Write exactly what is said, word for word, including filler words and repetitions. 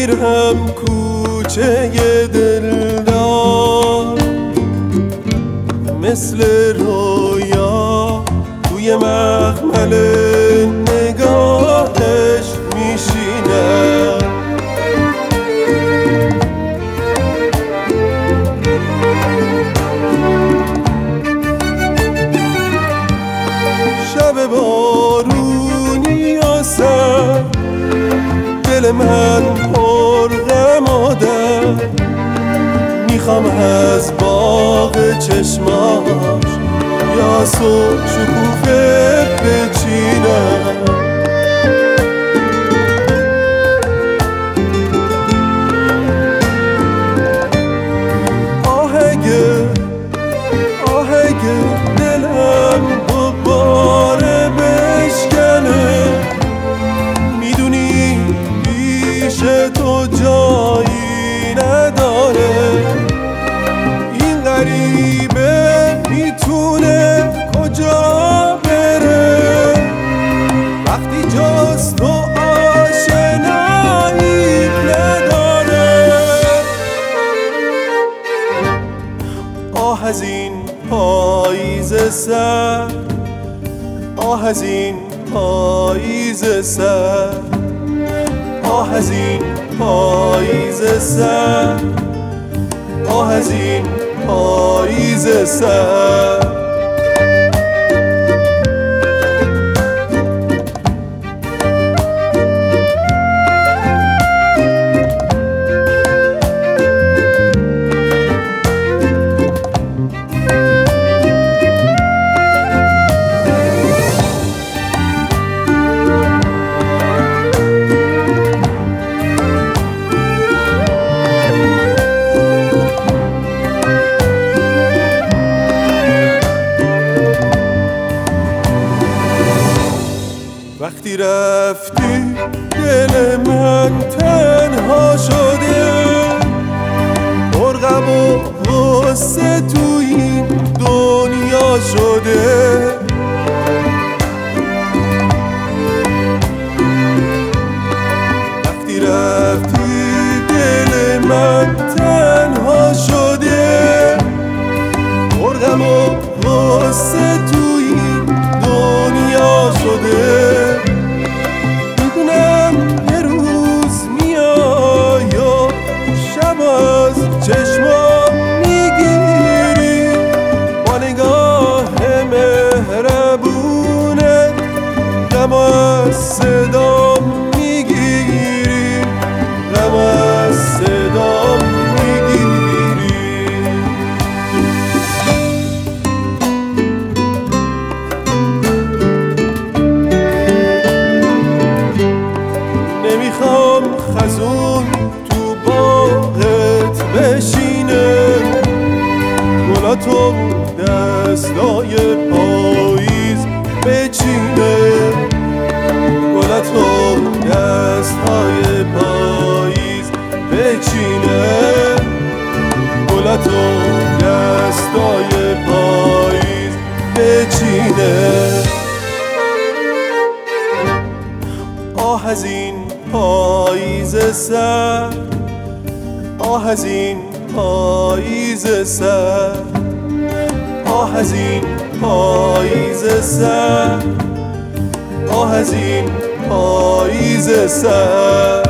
میرم کوچه دلدار، مثل رویا توی مخمل نگاهش میشینم. شب بارونی و سرد، دل من پر غم و درد، میخوام از باغ چشماش یاس و شکوفه بچینم. آهگه آهگه دلم دوباره بشکنه، میدونی پیش تو جایی نداره. این غریبه میتونه کجا بره وقتی جز تو آشنایی نداره. آه از این پاییز سرد، آه از این پاییز سرد، آه از این پاییز سرد، آه از این پاییز سرد. وقتی رفتی دل من تنها شده، پر غم و غصه تو این دنیا شده. وقتی رفتی دل من تنها شده، پر غم و غصه تو این دنیا شده. چشمام میگیری با نگاه مهربونت، غم از صدام میگیری، غم از صدام میگیری. نمیخوام خزون تو باغت بشینه، گلا تو دستای پاییز بچینه، گلا تو دستای پاییز بچینه، گلا تو دستای پاییز بچینه. آه از این پاییز سرد، آه از این پاییز سرد، آه از این پاییز سرد، آه از این پاییز سرد.